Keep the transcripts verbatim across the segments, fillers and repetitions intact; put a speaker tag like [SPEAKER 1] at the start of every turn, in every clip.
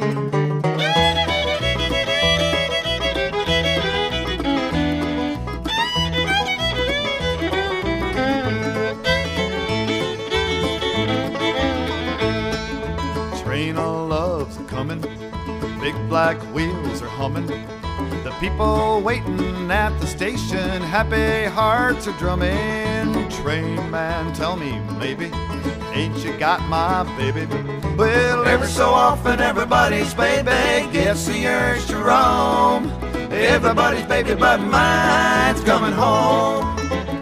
[SPEAKER 1] Train of love's a-comin', big black wheels are hummin'. The people waiting at the station, happy hearts are drumming. Train man, tell me, maybe, ain't you got my baby? Well, every so often everybody's baby gets the urge to roam. Everybody's baby but mine's coming home.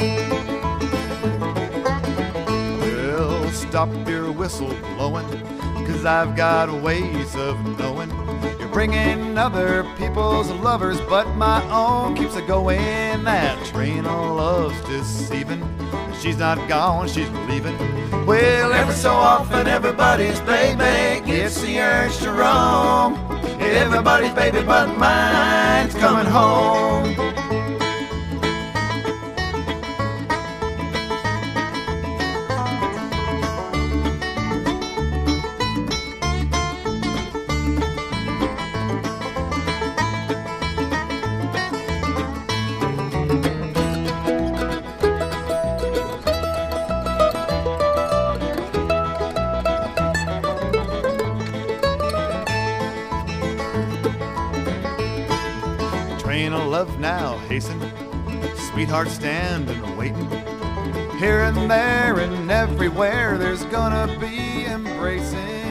[SPEAKER 1] Well, stop your whistle blowing, 'cause I've got ways of knowing you're bringing other people's lovers, but my own keeps a going. That train of love's deceiving. She's not gone, she's leaving. Well, every so often everybody's baby gets the urge to roam. Everybody's baby but mine's coming home. Train of love now hasten, sweetheart standing waiting. Here and there and everywhere there's gonna be embracing.